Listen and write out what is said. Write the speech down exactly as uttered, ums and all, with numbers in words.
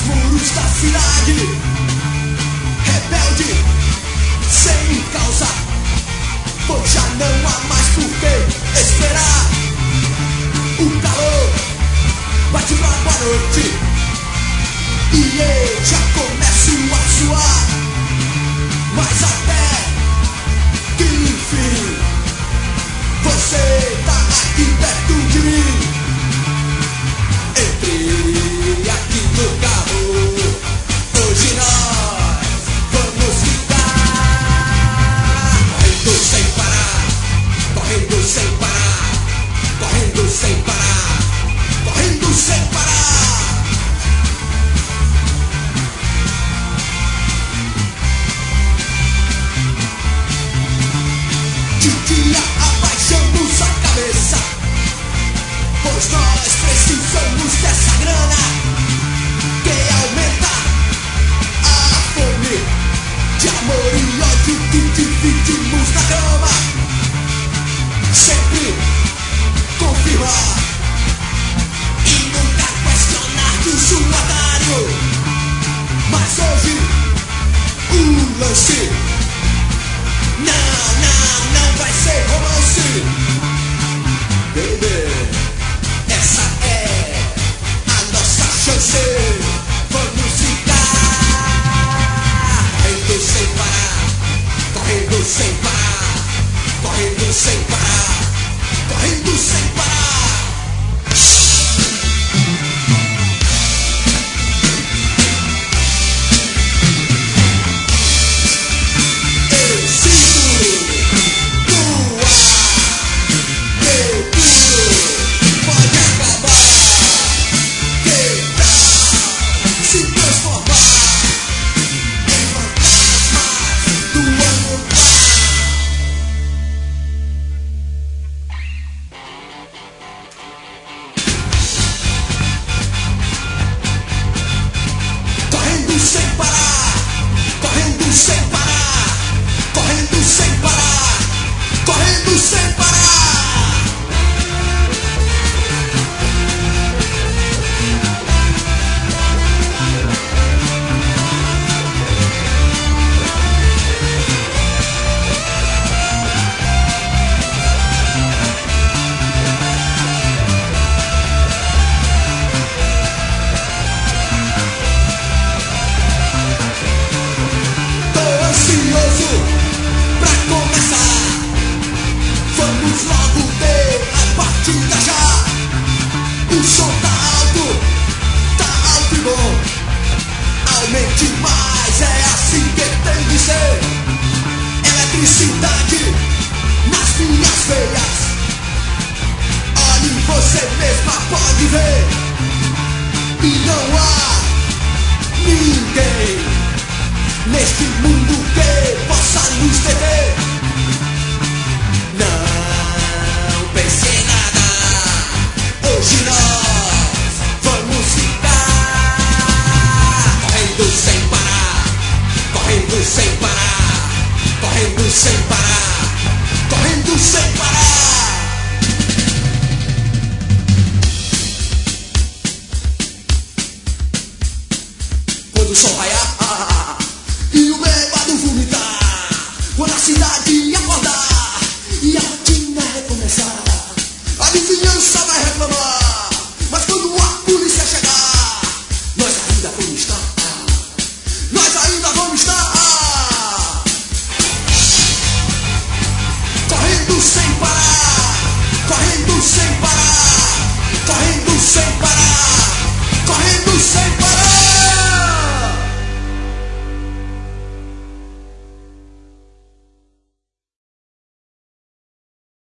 muros da cidade, rebelde, sem causa, pois já não há mais por que esperar. O calor bate pra boa noite e eu já começo a suar, mas até que enfim você tá aqui perto de mim. Entrei aqui no carro, hoje nós vamos ficar correndo sem parar, correndo sem parar, correndo sem parar, correndo sem parar. De dia abaixamos a cabeça, pois nós precisamos dessa grana que aumenta a fome de amor e ódio que dividimos na cama. Sempre confirmar e nunca questionar que sou um otário. Mas hoje o lance não, não, não vai ser romance, baby. Essa é a nossa chance. Vamos ficar correndo sem parar, correndo sem parar, correndo sem parar, correndo sem parar. Eu sinto no ar, meu tudo pode acabar. Que tal se transformar em fantasmas do ano passado? Correndo sem parar, correndo sem parar, correndo sem parar, correndo sem parar. Tô ansioso pra começar. Vamos logo ter a partida já. O som tá alto, tá alto e bom. Aumente mais, é assim que tem de ser. Eletricidade nas minhas veias. Olhe, você mesma pode ver. E não há ninguém neste mundo que possa nos deter.